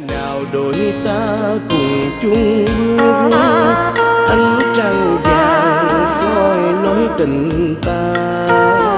nào đôi ta cùng chung hương, ánh trăng vàng soi lối tình ta.